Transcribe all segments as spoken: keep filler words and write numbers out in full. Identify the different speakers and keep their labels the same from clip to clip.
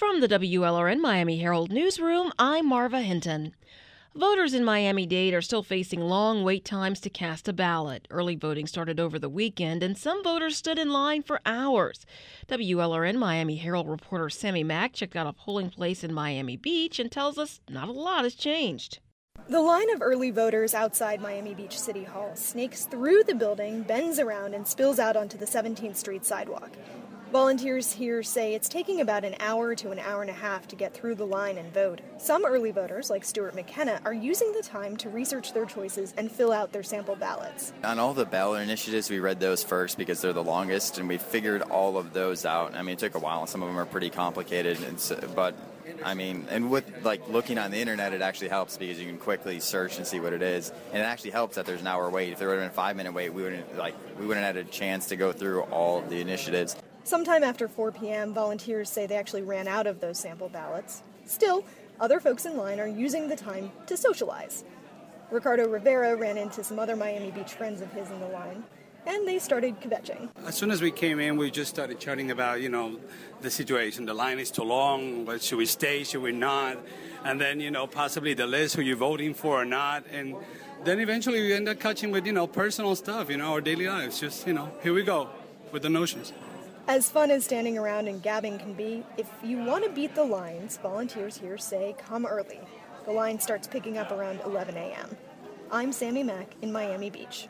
Speaker 1: From the W L R N Miami Herald Newsroom, I'm Marva Hinton. Voters in Miami-Dade are still facing long wait times to cast a ballot. Early voting started over the weekend, and some voters stood in line for hours. W L R N Miami Herald reporter Sammy Mack checked out a polling place in Miami Beach and tells us not a lot has changed.
Speaker 2: The line of early voters outside Miami Beach City Hall snakes through the building, bends around, and spills out onto the seventeenth Street sidewalk. Volunteers here say it's taking about an hour to an hour and a half to get through the line and vote. Some early voters, like Stuart McKenna, are using the time to research their choices and fill out their sample ballots.
Speaker 3: On all the ballot initiatives, we read those first because they're the longest, and we figured all of those out. I mean, it took a while, and some of them are pretty complicated, and so, but I mean, and with like looking on the internet, it actually helps because you can quickly search and see what it is, and it actually helps that there's an hour wait. If there would have been a five-minute wait, we wouldn't like we wouldn't have had a chance to go through all of the initiatives.
Speaker 2: Sometime after four p.m., volunteers say they actually ran out of those sample ballots. Still, other folks in line are using the time to socialize. Ricardo Rivera ran into some other Miami Beach friends of his in the line, and they started kvetching.
Speaker 4: As soon as we came in, we just started chatting about, you know, the situation. The line is too long. What, should we stay? Should we not? And then, you know, possibly the list, who you're voting for or not. And then eventually we end up catching with, you know, personal stuff, you know, our daily lives. Just, you know, here we go with the notions.
Speaker 2: As fun as standing around and gabbing can be, if you want to beat the lines, volunteers here say come early. The line starts picking up around eleven a.m. I'm Sammy Mack in Miami Beach.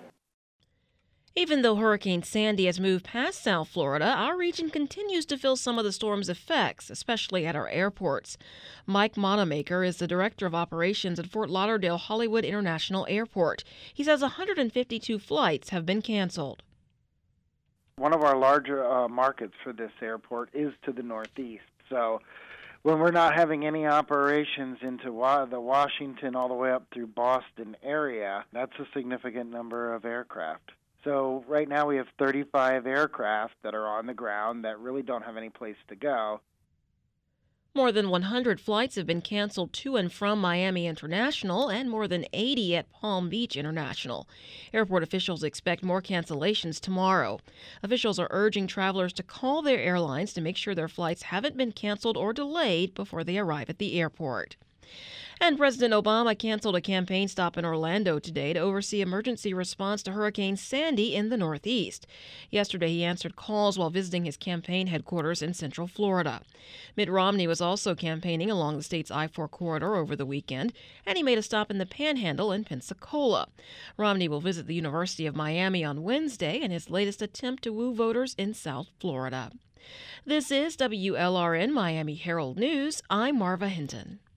Speaker 1: Even though Hurricane Sandy has moved past South Florida, our region continues to feel some of the storm's effects, especially at our airports. Mike Monamaker is the Director of Operations at Fort Lauderdale Hollywood International Airport. He says one hundred fifty-two flights have been canceled.
Speaker 5: One of our larger uh, markets for this airport is to the northeast. So when we're not having any operations into wa- the Washington all the way up through Boston area, that's a significant number of aircraft. So right now we have thirty-five aircraft that are on the ground that really don't have any place to go.
Speaker 1: More than one hundred flights have been canceled to and from Miami International and more than eighty at Palm Beach International. Airport officials expect more cancellations tomorrow. Officials are urging travelers to call their airlines to make sure their flights haven't been canceled or delayed before they arrive at the airport. And President Obama canceled a campaign stop in Orlando today to oversee emergency response to Hurricane Sandy in the Northeast. Yesterday, he answered calls while visiting his campaign headquarters in Central Florida. Mitt Romney was also campaigning along the state's I four corridor over the weekend, and he made a stop in the Panhandle in Pensacola. Romney will visit the University of Miami on Wednesday in his latest attempt to woo voters in South Florida. This is W L R N Miami Herald News. I'm Marva Hinton.